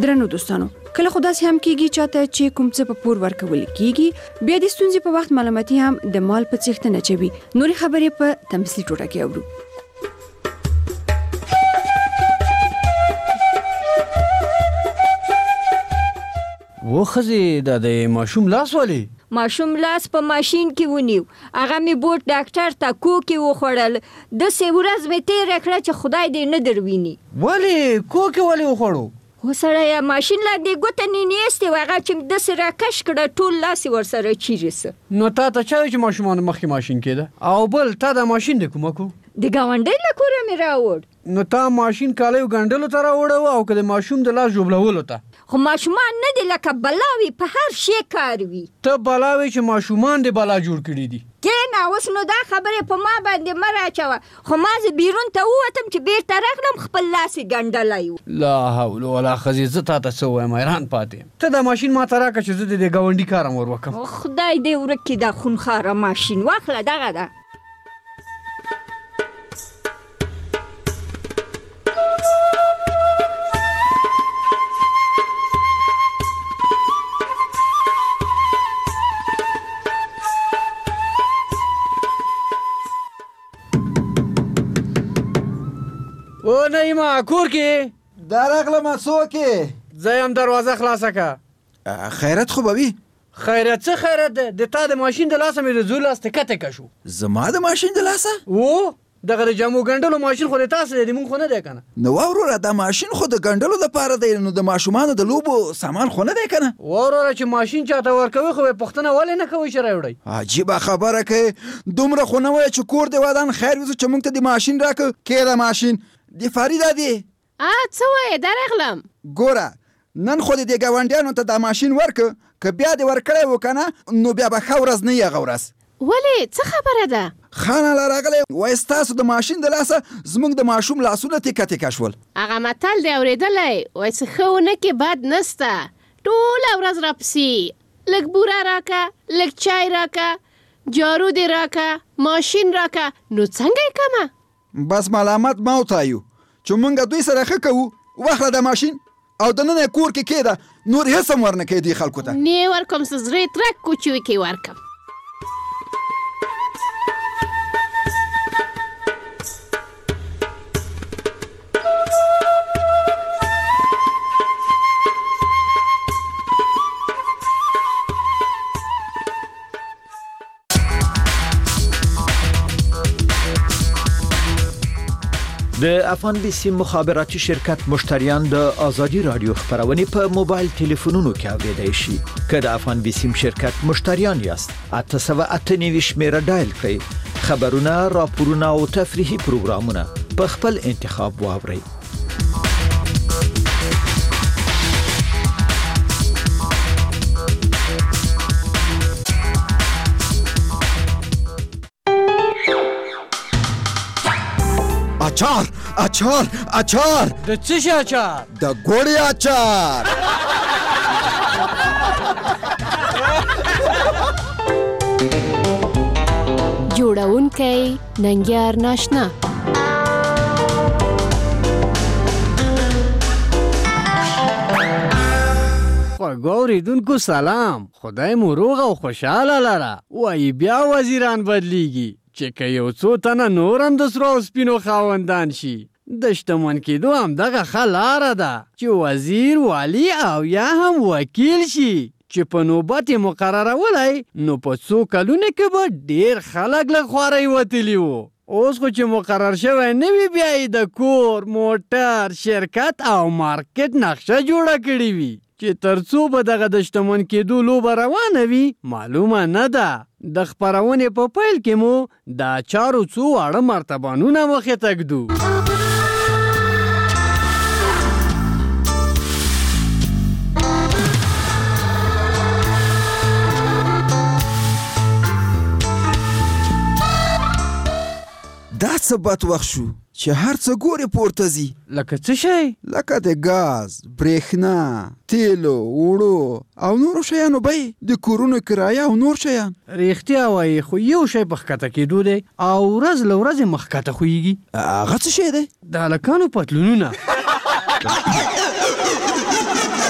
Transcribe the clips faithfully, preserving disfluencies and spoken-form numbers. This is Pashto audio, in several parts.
درنو دوستانو، کله خو داسې هم کېږي چاته چې کوم څه په پور ورکول کېږي، بیا د ستونزې په وخت ملامتي هم د مال په څښتنه چوي. نورې خبرې په تمثیلي ټوټه کې اورو. و ښځې دا د ماشوم لاس ولې؟ ماشوم لاس په ماشین کې ونیو، هغه مې بوټ ډاکټر ته کوکې وخوړل، داسې ورځ مې تېره کړه چې خدای دې نه درویني. ولې کوکې ولې وخوړو؟ خو سړیه ماشین لاندې ګوته نیستې وه، هغه چې داسې راکش کړه ټول لاس یې ورسره چیرې سه. نو تا ته چا وایي چې ماشومانو مخکې ماشین کېده؟ او بل تا دا ماشین د کومه کو؟ د ګاونډۍ له کوره مې راوړ. نو تا ماشین کالیو ګنډلو ته راوړو او که د ماشوم د لاس ژوبلولو ته؟ خو ماشومان نه دي لکه بلاوي، په هر شي کار وي. ته بلاوي چې ماشومان دې بلا جوړ کړي دي. کېنه اوس نو دا خبرې په ما باندې مه راچوه. خو ما زه بیرون ته ووتم چې بیرته راغلم خپل لاس یې ګنډلی و. لا حول ولا ښځې زه تا ته څه ووایم، حیران پاتې یم. ته دا ماشین ما ته راکړه چې زه د دې ګاونډي کارم ور وکړم. خدای دې ورک کړي دا خونخواره ماشین. واخله دغه ده. او نعیمه کور کې دا راغلم. څوک یې؟ زه یم، دروازه خلاصه که. خیرت خو به وي؟ خیرت څه خیرت ده؟ د تا د ماشین د لاسه مې د زوی لاس تکه تکه شو. زما د ماشین د لاسه؟ و دغه د جامو ګنډلو ماشین خو د تاسو دی، مونږ خو نه دی که نه. نو وروره دا ماشین خو د ګنډلو دپاره دی، نو د ماشومانو د لوبو سامان خو نه دی که نه؟ وروره چې ماشین چاته ورکوي خو به پوښتنه ولې نه کوئ چې راوړئ؟ عجیبه خبره کوې. دومره خو نه وایه چې کور دې ودان خیر وي چې مونږ ته د ماشین راکړه. کې دا ماشین د فریده دی. څه وایې؟ درغلم. ګوره نن خو دې ګاونډیانو ته دا ماشین ورکړه، که بیا دې ورکړی و که نه نو بیا به ښه ورځ نه وي هغه ورځ. ولې څه خبره ده؟ خانه لا راغلی وایي ستاسو د ماشین د لاسه زموږ د ماشوم لاسونه تیکه تیکه شول. هغه متل دی اورېدلی، وایي څه ښه ونه کې بد نسته، ټوله ورځ راپسې لږ بوره راکه، لږ چای راکه، جارو دې راکه، ماشین راکه، نو څنګه یې کمه؟ بس ملامت ما وتایو چې مونږ دوی سره ښه کوو. واخله د ماشین او دننه کور کې کېده، نور هېڅ هم ورنه کوي دوی خلکو ته. نه ورکوم، څه زړه یې ترک کوچوي کې ورکم. د افغان بیسیم مخابراتي شرکت مشتریان د آزادي رادیو خبرونه په موبایل ټلیفونونو کې اوریدای شي. که د افغان بیسیم شرکت مشتریان یاست، اته سوه اته نوي شمیره ډایل کړئ. خبرونه، راپورونه او تفریحي پروګرامونه په خپل انتخاب واورئ. اچار اچار اچار. د څه شي اچار؟ د ګوړې اچار. جوړونکی ننګیار ناشنا. خوږو اوریدونکو سلام، خدای مو روغ او خوشحاله لره. وایي بیا وزیران بدلیږي چې که یو څو تنه نور هم د سرو او سپینو خاوندان شي. د شتمن کېدو همدغه ښه لاره ده چې وزیر، والي او یا هم وکیل شي، چې په نوبت یې مقررولی نو په څو کلونو کې به ډېر خلک له خوارۍ وتلي وو. اوس خو چې مقرر شوی نه وي، بیا یې د کور، موټر، شرکت او مارکیټ نقشه جوړه کړې وي چې تر څو به دغه د شتمن کېدو لوبه روانه وي معلومه نه ده. د خپرونې په پیل کې مو د اچارو څو واړه مرتبانونه مخې ته ږدو. دا څه بد وخت شو چې هر څه ګورې پورته ځي. لکه څه شی؟ لکه د ګاز، برېښنا، تیلو، اوړو او نورو شیانو بیې، د کورونو کرایه او نور شیان. رښتیا وایي، خو یو شی په ښکته کېدو دی او ورځ له ورځې مخکته خویږي. هغه څه شی دی؟ د هلکانو پتلونونه.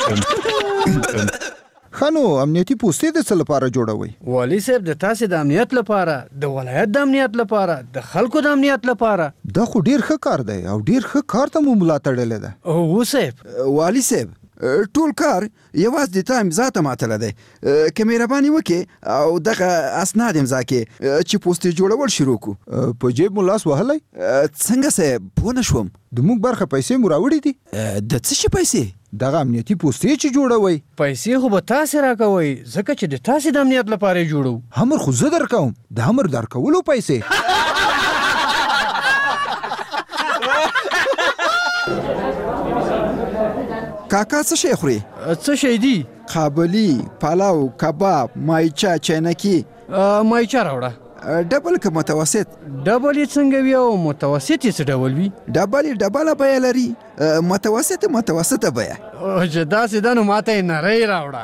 خانو امنیتي پوستې د څه لپاره جوړوي؟ والی صاحب د تاسې د امنیت لپاره، د ولایت د امنیت لپاره، د خلکو د امنیت لپاره. دا خو ډیر ښه کار دی او ډیر ښه کار ته مو ملا تړلې ده. هو صاحب. والی صاحب ټول کار یوازې د تا امضا ته ماتله دی. که مهرباني وکړې او دغه اسناد امضا کړې چې پوستې جوړول شروع کړو. په جیب مو لاس وهلی؟ څنګه صاحب پوه نه شوم. د موږ برخه پیسې مو راوړې دي؟ د څه شي پیسې؟ دغه امنیتي پوستې چې جوړوئ. پیسې خو به تاسې راکوئ ځکه چې د تاسې د امنیت لپاره یې جوړو. همر خو زه درکوم، د همر درکولو پیسې. کاکا څه شی خوري؟ څه شی دي؟ قابلی، پلاو، کباب، مایچه، چاینکي. مایچه راوړه. ډبل که متوسط؟ ډبل یې څنګه وي او متوسط یې څه ډول وي؟ ډبل یې ډبله بیه لري، متوسط متوسطه بیه. چې داسې ده نو ماته یې نری راوړه.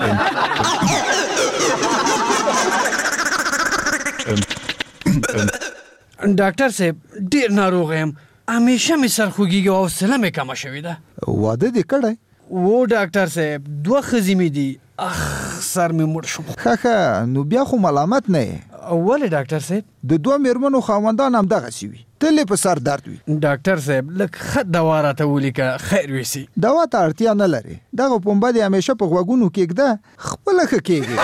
ډاکټر صاحب ډېر ناروغ یم، همیشه مې سر خوږېږي او حوصله مې کمه شوې ده. واده دې کړی؟ و ډاکټر صاحب دوه ښځې مې دي. اخ سر مې مړ شو. ښه ښه نو بیا خو ملامت نه یې. ولې ډاکټر صاحب؟ د دوه مېرمنو خاوندان همدغسې وي، تل یې په سر درد وي. ډاکټر صاحب لږ ښه دوا راته ولیکه، خیر ویسي. دوا ته اړتیا نه لري، دغه پنبه دې همیشه په غوږونو کېږده، خپله ښه کېږي.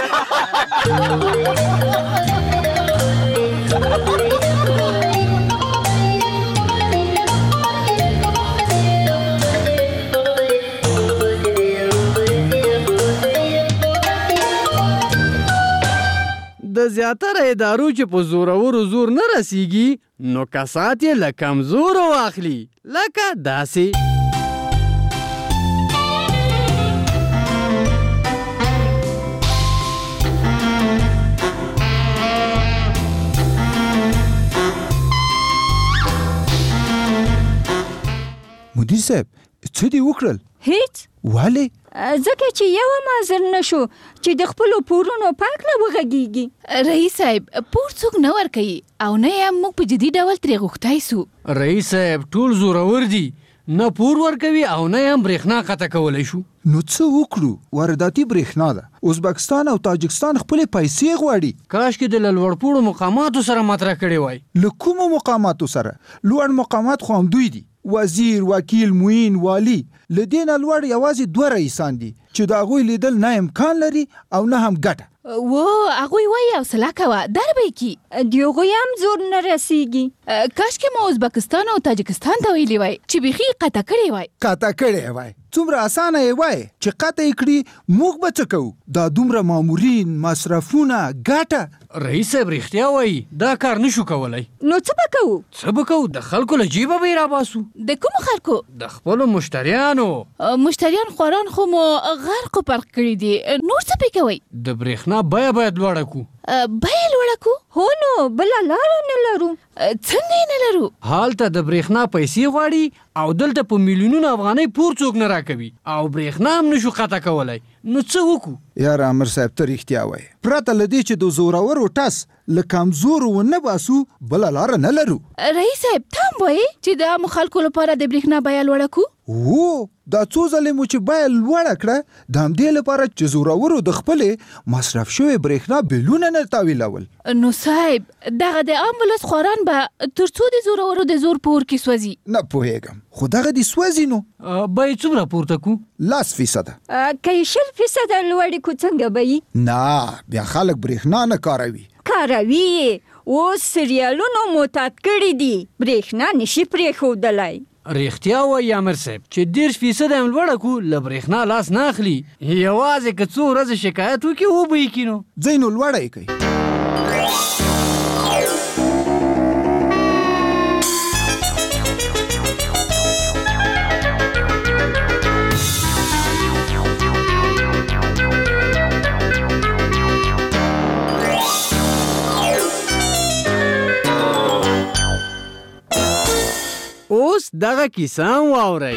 د زیاتره ادارو چې په زورورو زور نه رسیږي نو کسات یې له کمزورو واخلي، لکه داسې. مدیر صاحب څه دې وکړل؟ هیڅ. ولې؟ ځکه چې یو هم حاضر نشو چې د خپلو پورونو پاک نه وغږیږي. رئیس صاحب پور څوک نه ورکوي او نه یې موږ په جدي ډول ترې غوښتی سو. رئیس صاحب ټول زورور دي، نه پور ورکوي او نه هم برېښنا قطع کولی شو. نو څه وکړو؟ وارداتي برېښنا ده، ازبکستان او تاجکستان خپلې پیسې غواړي. کاشکې د له لوړپوړو مقاماتو سره مطرح کړې وای. له کومو مقاماتو سره؟ لوړ مقامات خو همدوی دي، وزیر، وکیل، معین، والی. له دې نه لوړ یوازې دوه رئیسان دي چې د هغوی لیدل نه امکان لري او نه هم ګټه. و هغوی وایي حوصله کوه در به یې کي. د هغوی هم زور نه رسیږي. کاشکې ما ازبکستان او تاجکستان ته ویلي وای چې بیخي قطع کړی وای. قطع کړی وای څومره اسانه یې وای چې قطع یې کړي، موږ به څه کوو؟ دا دومره مامورین، مصرفونه، ګټه. رئیس صاحب رښتیا وایي دا کار نشو کولی. نو څه به کوو؟ څه به کوو؟ د خلکو له جیبه به یې راباسو. د کومو خلکو؟ د خپلو مشتریانو. مشتریان خواران خو مو غرق و پرق کړي دي، نور څه پې کوئ؟ د برېښنا بیه باید لوړه کړو. بیه لوړه کړو؟ هو نو بله لاره نه لرو. څنګه یې نه لرو؟ هلته د برېښنا پیسې غواړي او دلته په میلیونونو افغانۍ پور څوک نه راکوي او برېښنا هم نشو قطع کولی. نو څه وکړو؟ یاره امر صاحب ته رښتیا وایي، پرته له دې چې د زورورو ټس له کمزورو ونه باسو بله لاره نه لرو. رئیس صاحب ته هم وایي چې د عامو خلکو لپاره د برېښنا بیه لوړه کړو؟ هو دا څو ځلې مو چې بیه لوړه کړه د همدې لپاره چې زورورو د خپلې مصرف شوې برېښنا بیلونه نه تاویلول. نو صاحب دغه د عام ولس خواران به تر څو د زورورو د زور پور کې سوځي؟ نه پوهېږم، خو دغه دې سوځي نو. بیې څومره پورته کړو؟ لاس فیصده. که یې شل فیصده لوړې کړو څنګه به وي؟ نه بیا خلک برېښنا نه کاروي. کاروي اوس سریالونو معتاد کړي دي، برېښنا نشي پرېښودلی. رښتیا وایي امر صاحب چې دېرش فیصده هم لوړه کړو له برېښنا لاس نه اخلي. یوازې که څو ورځې شکایت وکړي وبه یې کړي نو ځای نو لوړه یې کوي. اوس دغه کیسه هم واورئ.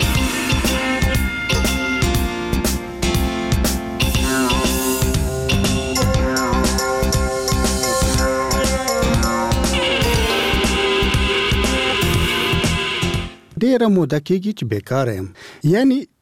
ډیره موده کېږي چې بیکاره یم، یعنی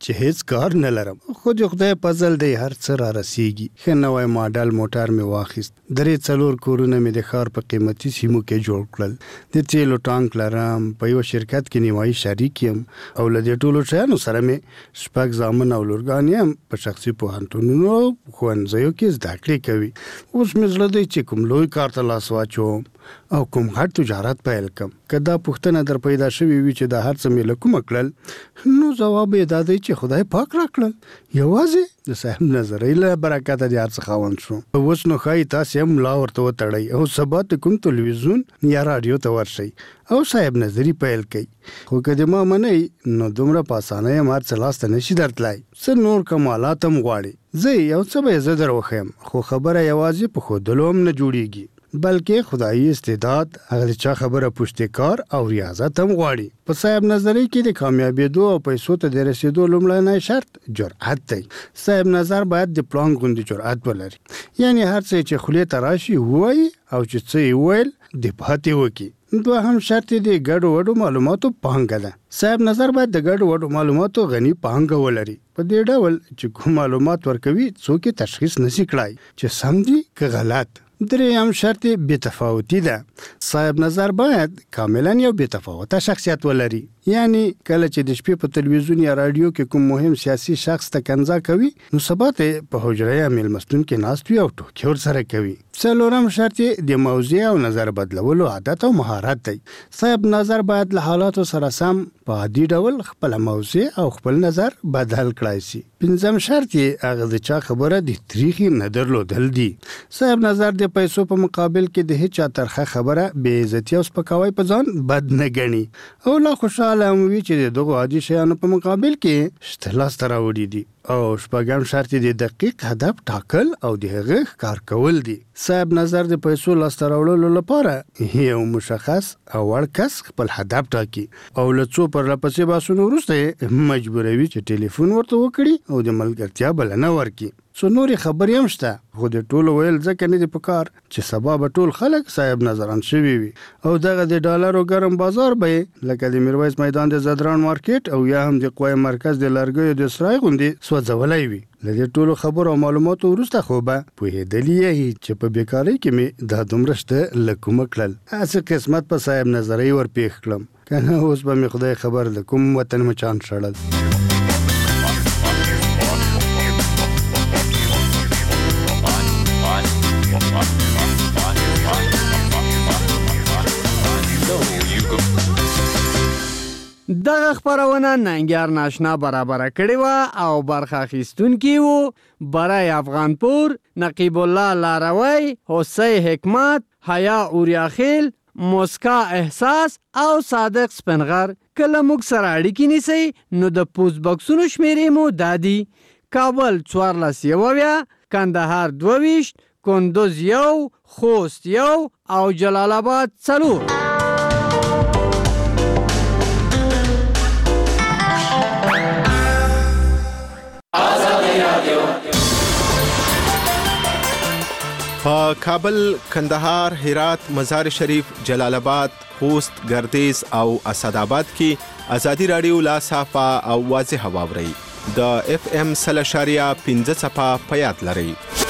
چې هیڅ کار نه لرم، خو د خدای فضل دی هر څه را رسیږي. ښه نوی ماډل موټر مې واخیست، درې څلور کورونه مې د ښار په قیمتي سیمو کې جوړ کړل. د تیلو ټانک لرم، په یو شرکت کې نیمایي شریک یم او له دې ټولو شیانو سره مې شپږ زامن او لورګانې هم په شخصي پوهنتونونو او ښوونځیو کې زده کړې کوي. اوس مې زړه دی چې کوم لوی کار ته لاس واچوم او کوم غټ تجارت پیل کړم. که دا پوښتنه در پیدا شوې وي چې دا هر څه مې له کومه کړل، نو ځواب یې دا دی چې خدای پاک را کړل. یوازې د صاحب نظرۍ له برکته د هر څه خاوند شو. اوس نو ښایي تاسې هم ملا ورته وتړئ او سبا د کوم تلویزیون یا راډیو ته ورشئ او صاحب نظري پیل کوي. خو که د ما منئ نو دومره په اسانۍ هم هر څه لاسته نشي درتلی. څه نور کمالات هم غواړي، زه یو څه به یې زه در وښیم، خو خبره یوازې په ښودلو هم نه جوړیږي، بلکې خدایي استعداد، هغه د چا خبره پشتکار او ریاضت هم غواړي. په صاحب نظرۍ کې د کامیابېدو او پیسو ته د رسېدو لومړنی شرط جرأت دی. صاحب نظر باید د پړانګ غوندې جرأت ولري، یعنی هر څه چې خولې ته راشي ووایي او چې څه یې وویل دفاع ترې وکړي. دوهم شرط یې د ګډو وډو معلوماتو پانګه ده. صاحب نظر باید د ګډو وډو معلوماتو غني پانګه ولري، په دې ډول چې کوم معلومات ورکوي څوک یې تشخیص نشي کړای چې سم دي که غلط. دریم شرط بې تفاوتي ده. صاحب نظر باید کاملا یو بې تفاوته شخصیت ولري، یعنی کله چې د شپې په تلویزیون یا راډیو کې کوم مهم سیاسي شخص ته کنځا کوي، نو سبا ته په حجره یا میلمستون کې ناست وي او ټوکې ورسره کوي. څلورم شرط د موضوع او نظر بدلولو عادت او مهارت دی. صاحب نظر باید له حالاتو سره سم په عادي ډول خپل موضوع او خپل نظر بدل کړای شي. پنځم شرط یې هغه د چا خبره د تریخي نه درلودل دي. صاحب نظر د پیسو په مقابل کې د هیچا ترخه خبره بې عزتي او سپکاوی په ځان بد نه ګڼي او لا خوشحاله هم وي چې د دغو عادي شیانو په مقابل کې شته لاسته راوړي دي. او شپږم شرط د دقیق هدف ټاکل او د هغه ښکار کول دي. صاحب نظر د پیسو لاسته راوړلو لپاره یو مشخص او وړ کس خپل هدف ټاکي او له څو پرلپسې بحثونو وروسته مجبوروي چې ټلیفون ورته وکړي او د ملګرتیا بلنه ورکړي. څو نورې خبرې هم شته، خو د ټولو ویل ځکه نه دي پکار چې سبا به ټول خلک صاحب نظران شوي وي او دغه د ډالرو ګرم بازار به یې لکه د میرویس میدان د زدران مارکیټ او یا هم د قوای مرکز د لرګیو د سرای غوندې سوځولی وي. له دې ټولو خبرو او معلوماتو وروسته خو به پوهېدلي یې چې په بیکارۍ کې مې دا دومره شته له کومه کړل، هسې قسمت په صاحب نظرۍ ورپېښ کړم، که نه اوس به مې خدای خبر د کوم وطن مچان شړل. دغه خبرونه ننګیار ناشنا برابره کړې وه او برخه اخیستونکي وو برای افغانپور، نقیب الله لاروی، حسی حکمت، حیا اوریاخیل، موسکا احساس او صادق سپنغر. کله موږ سره اړیکې نیسئ نو د پوسټ بکسونو شمیرې مو دا دي: کابل څوارلس یوویه، کندهار دوه ویشت، کندوز یو، خوست یو او جلال آباد څلور. په کابل، کندهار، هرات، مزار شریف، جلال آباد، خوست، ګردیز او اسداباد کې ازادي رادیو لا صافه او واضح واوري. د اف ام سل اشاریه پنځه صفه په یاد لرئ.